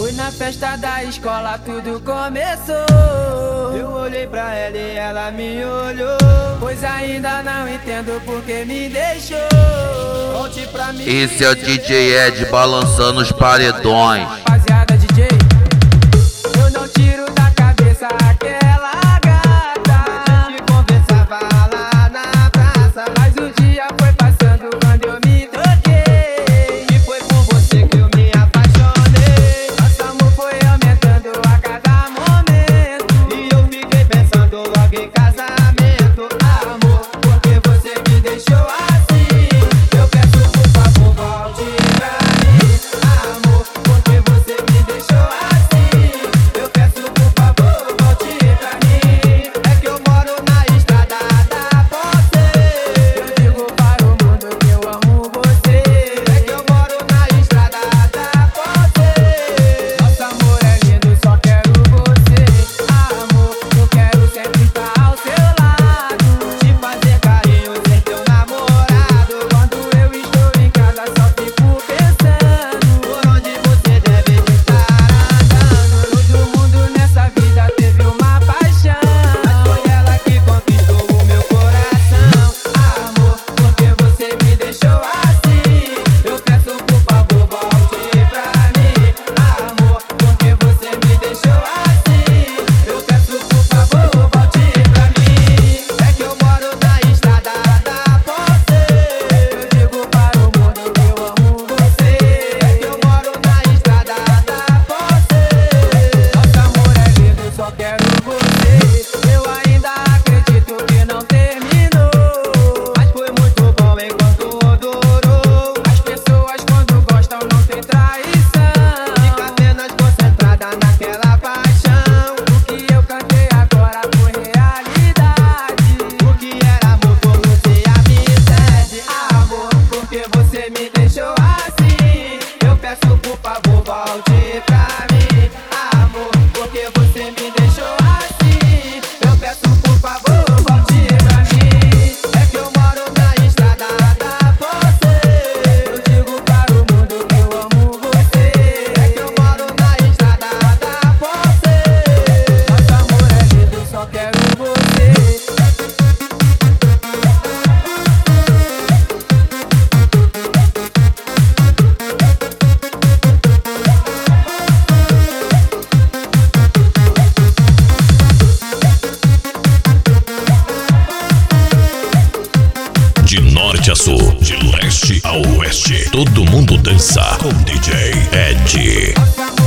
Foi na festa da escola, tudo começou. Eu olhei pra ela e ela me olhou. Pois ainda não entendo porque me deixou. Volte pra mim. Esse é o DJ Ed balançando os paredões. Rapaziada, DJ, eu não tiro da cabeça aquela gata. A gente conversava lá na praça, mas o dia foi passando quando eu me toquei. E foi por você que eu me apaixonei. Nosso amor foi aumentando a cada momento. E eu fiquei pensando logo em casamento. Amor, porque você me deixou assim. Eu peço por favor, volte pra mim. Amor, porque você me deixou assim. Eu peço por favor, volte pra mim. É que eu moro na estrada da Posse. Eu digo para o mundo que eu amo você. É que eu moro na estrada da Posse. Nosso amor é lindo, só quero você. Amor, eu quero sempre estar ao seu lado. Te fazer carinho, ser teu namorado. Quando eu estou em casa só fico pensando por onde você deve estar andando. Todo mundo nessa vida teve uma paixão, mas foi ela que conquistou o meu coração. Amor, porque você me deixou assim. Eu peço por favor, volte pra mim. Amor, porque você me deixou assim. Eu peço por favor, volte pra mim. É que eu moro na estrada da Posse. Eu digo para o mundo que eu amo você. É que eu moro na estrada da Posse. Nosso amor é lindo, só quero você. Eu ainda acredito que não terminou, mas foi muito bom enquanto durou. As pessoas quando gostam não tem traição. Fica apenas concentrada naquela paixão. O que eu cantei agora foi realidade. O que era amor por você amizade. Amor, porque você me deixou assim. Eu peço por favor, volte pra mim. Amor, porque você me deixou assim. Eu peço por favor, volte pra mim. É que eu moro na estrada da Posse. Eu digo para o mundo que eu amo você. É que eu moro na estrada da Posse. Nosso amor é lindo, só quero você. De norte a sul, de leste a oeste, todo mundo dança com DJ Ed. Nosso amor